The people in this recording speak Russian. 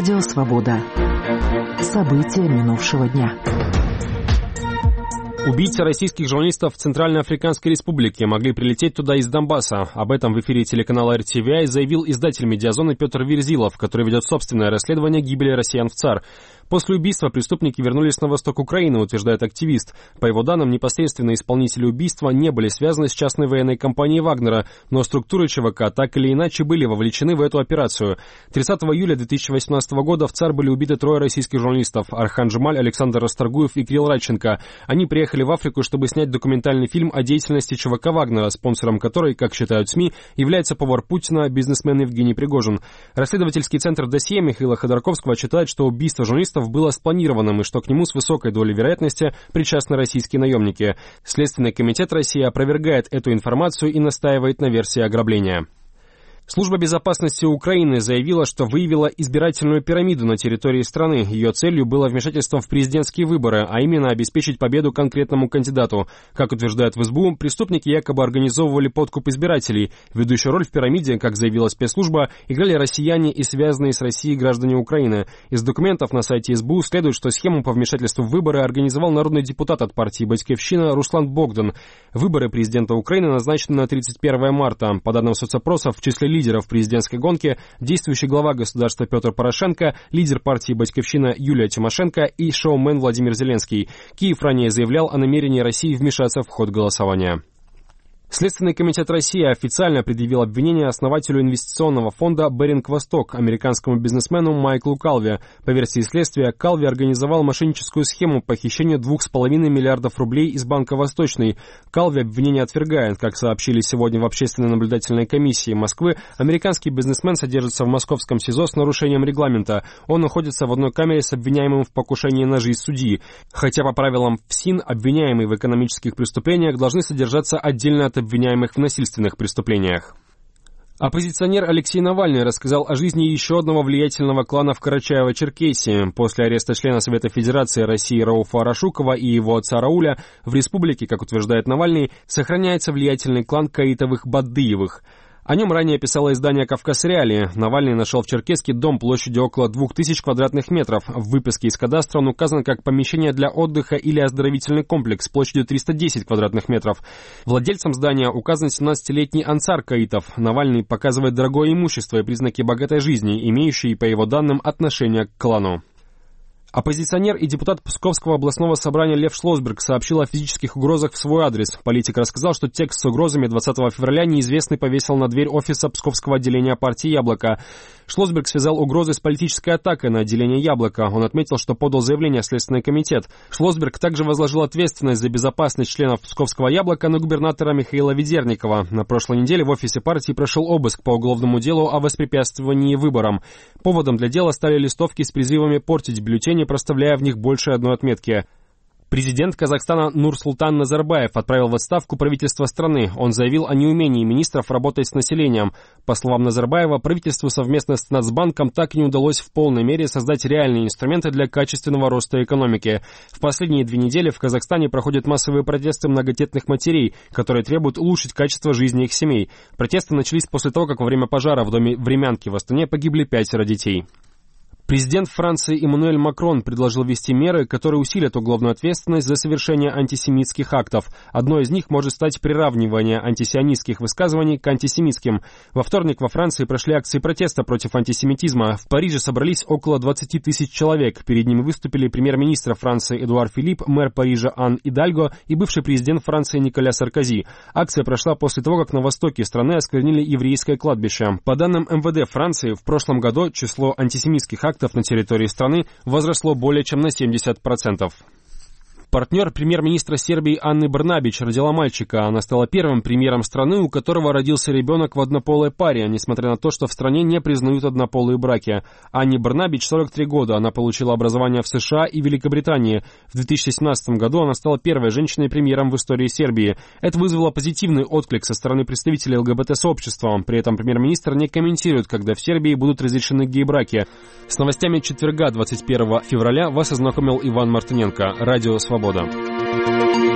Радио «Свобода». События минувшего дня. Убийцы российских журналистов в Центральноафриканской Республике могли прилететь туда из Донбасса. Об этом в эфире телеканала РТВИ заявил издатель «Медиазоны» Петр Верзилов, который ведет собственное расследование гибели россиян в ЦАР. После убийства преступники вернулись на восток Украины, утверждает активист. По его данным, непосредственно исполнители убийства не были связаны с частной военной компанией «Вагнера», но структуры ЧВК так или иначе были вовлечены в эту операцию. 30 июля 2018 года в ЦАР были убиты 3 российских журналистов – Архан Джемаль, Александр Расторгуев и Кирилл Радченко. Они приехали в Африку, чтобы снять документальный фильм о деятельности ЧВК «Вагнера», спонсором которой, как считают СМИ, является повар Путина, бизнесмен Евгений Пригожин. Расследовательский центр «Досье» Михаила Ходорковского считает, что убийство журналистов было спланированным и что к нему с высокой долей вероятности причастны российские наемники. Следственный комитет России опровергает эту информацию и настаивает на версии ограбления. Служба безопасности Украины заявила, что выявила избирательную пирамиду на территории страны. Ее целью было вмешательство в президентские выборы, а именно обеспечить победу конкретному кандидату. Как утверждают в СБУ, преступники якобы организовывали подкуп избирателей. Ведущую роль в пирамиде, как заявила спецслужба, играли россияне и связанные с Россией граждане Украины. Из документов на сайте СБУ следует, что схему по вмешательству в выборы организовал народный депутат от партии «Батькивщина» Руслан Богдан. Выборы президента Украины назначены на 31 марта. По данным соцопросов, в числе лидеров президентской гонки действующий глава государства Петр Порошенко, лидер партии «Батькивщина» Юлия Тимошенко и шоумен Владимир Зеленский. Киев ранее заявлял о намерении России вмешаться в ход голосования. Следственный комитет России официально предъявил обвинение основателю инвестиционного фонда «Беринг Восток», американскому бизнесмену Майклу Калви. По версии следствия, Калви организовал мошенническую схему по хищению 2,5 миллиардов рублей из Банка Восточный. Калви обвинение отвергает. Как сообщили сегодня в Общественной наблюдательной комиссии Москвы, американский бизнесмен содержится в московском СИЗО с нарушением регламента. Он находится в одной камере с обвиняемым в покушении на жизнь судьи. Хотя по правилам ФСИН обвиняемые в экономических преступлениях должны содержаться отдельно от обвиняемых в насильственных преступлениях. Оппозиционер Алексей Навальный рассказал о жизни еще одного влиятельного клана в Карачаево-Черкесии. После ареста члена Совета Федерации России Рауфа Арашукова и его отца Рауля в республике, как утверждает Навальный, сохраняется влиятельный клан Каитовых-Бадыевых. О нем ранее писало издание «Кавказ Реалии». Навальный нашел в Черкесске дом площадью около 2000 квадратных метров. В выписке из кадастра он указан как помещение для отдыха или оздоровительный комплекс площадью 310 квадратных метров. Владельцем здания указан 17-летний Ансар Каитов. Навальный показывает дорогое имущество и признаки богатой жизни, имеющие, по его данным, отношение к клану. Оппозиционер и депутат Псковского областного собрания Лев Шлосберг сообщил о физических угрозах в свой адрес. Политик рассказал, что текст с угрозами 20 февраля неизвестный повесил на дверь офиса Псковского отделения партии «Яблоко». Шлосберг связал угрозы с политической атакой на отделение «Яблоко». Он отметил, что подал заявление в Следственный комитет. Шлосберг также возложил ответственность за безопасность членов Псковского «Яблока» на губернатора Михаила Ведерникова. На прошлой неделе в офисе партии прошел обыск по уголовному делу о воспрепятствовании выборам. Поводом для дела стали листовки с призывами портить бюллетени, проставляя в них больше одной отметки. Президент Казахстана Нурсултан Назарбаев отправил в отставку правительство страны. Он заявил о неумении министров работать с населением. По словам Назарбаева, правительству совместно с Нацбанком так и не удалось в полной мере создать реальные инструменты для качественного роста экономики. В последние 2 недели в Казахстане проходят массовые протесты многодетных матерей, которые требуют улучшить качество жизни их семей. Протесты начались после того, как во время пожара в доме Времянки в Астане погибли 5 детей. Президент Франции Эммануэль Макрон предложил ввести меры, которые усилят уголовную ответственность за совершение антисемитских актов. Одной из них может стать приравнивание антисионистских высказываний к антисемитским. Во вторник во Франции прошли акции протеста против антисемитизма. В Париже собрались около 20 тысяч человек. Перед ними выступили премьер-министр Франции Эдуард Филипп, мэр Парижа Ан Идальго и бывший президент Франции Николя Саркози. Акция прошла после того, как на востоке страны осквернили еврейское кладбище. По данным МВД Франции, в прошлом году число антисемитских актов на территории страны возросло более чем на 70%. Партнер премьер-министра Сербии Анны Брнабич родила мальчика. Она стала первым премьером страны, у которого родился ребенок в однополой паре, несмотря на то, что в стране не признают однополые браки. Анне Брнабич 43 года. Она получила образование в США и Великобритании. В 2017 году она стала первой женщиной-премьером в истории Сербии. Это вызвало позитивный отклик со стороны представителей ЛГБТ-сообщества. При этом премьер-министр не комментирует, когда в Сербии будут разрешены гей-браки. С новостями четверга, 21 февраля, вас ознакомил Иван Мартыненко. Радио «Свобода».